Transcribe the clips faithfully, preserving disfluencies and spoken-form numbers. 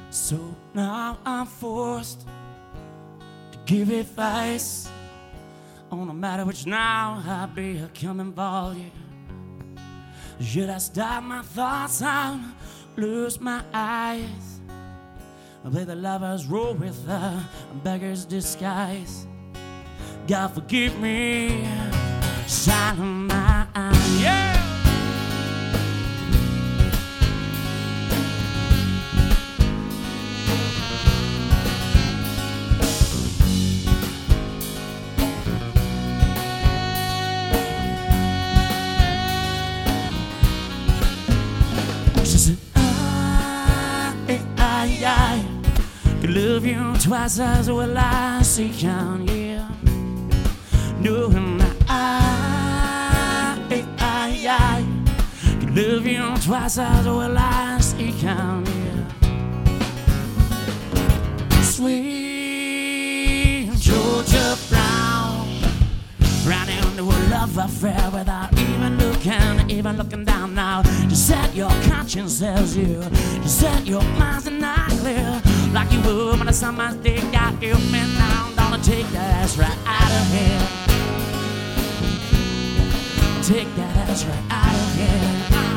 So now I'm forced to give advice on a matter which now I become involved in. Should I stop my thoughts and lose my eyes? Or play the lover's role with a beggar's disguise? God forgive me, shine on my eyes. Yeah! Could love you twice as well I see count, yeah. Knowing that I, I, I, I could love you twice as well I see count, yeah. Sweet Georgia Brown, running into a love affair without even looking, even looking down now. Just set your conscience tells you, just set your mind's not clear. Like you would when the summer's day got you man down. Gonna take that ass right out of here. Take that ass right out of here.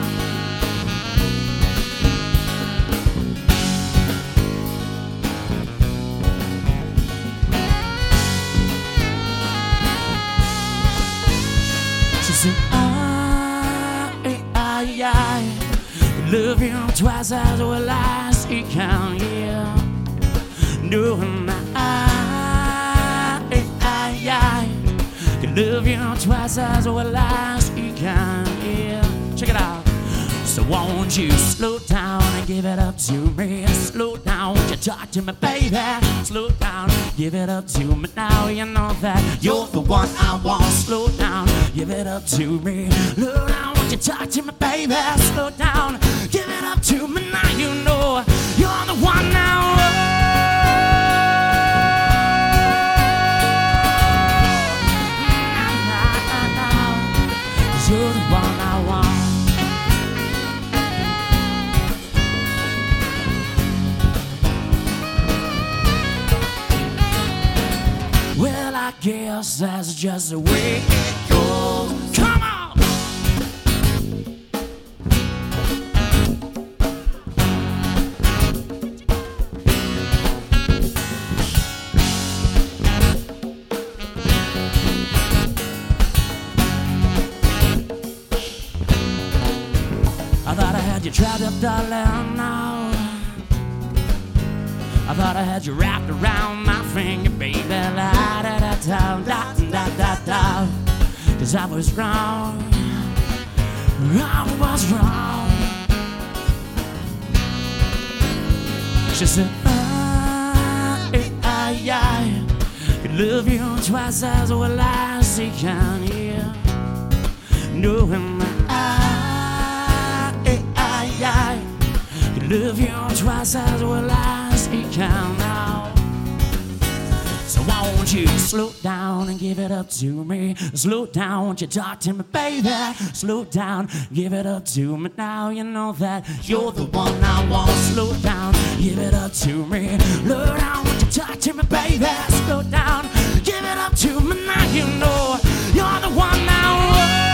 She said, I, I, I love you twice as well I see count, yeah. Knowing that I, I, I can love you twice as well as you can, yeah. Check it out. So won't you slow down and give it up to me? Slow down, won't you talk to me, baby? Slow down, give it up to me now. You know that you're the one I want. Slow down, give it up to me. Slow down, won't you talk to me, baby? Slow down, give it up to me now. You know you're the one now. You're the one I want. Well, I guess that's just the way it goes. Come on! I thought I had you trapped up, darling, now. I thought I had you wrapped around my finger, baby. La da da da da da da da da. Cause I was wrong. I was wrong. She said, I, I, I could love you twice as well as I can, yeah. Knowing that I could love you twice as well as he can now. So won't you slow down and give it up to me? Slow down, won't you talk to me, baby? Slow down, give it up to me now. You know that you're the one I want. Slow down, give it up to me. Slow down, won't you talk to me, baby? Slow down, give it up to me now. You know you're the one now.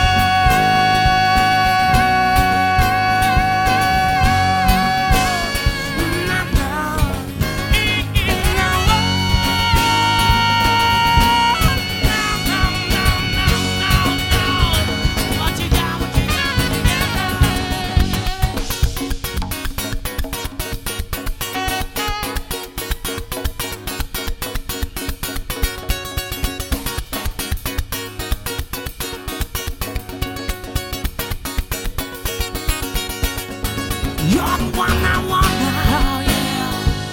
You're the one I want now, yeah.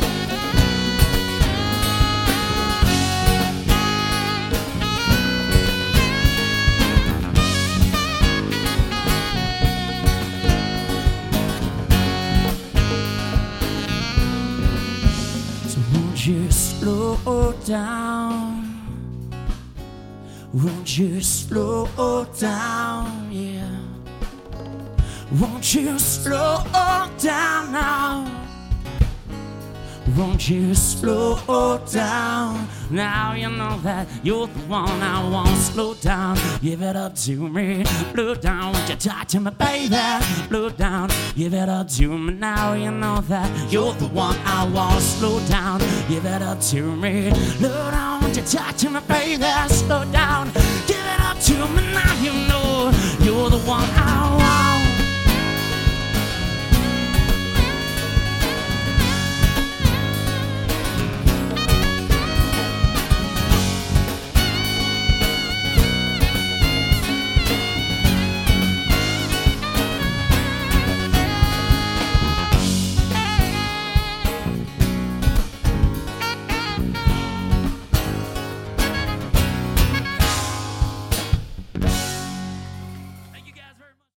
So won't you slow down? Won't you slow down, yeah? Won't you slow down now? Won't you slow down? Now you know that you're the one I want. Slow down, give it up to me. Slow down, won't you talk to me, baby? Slow down, give it up to me. Now you know that you're the one I want. Slow down, give it up to me. Slow down, won't you talk to me, baby? Slow down,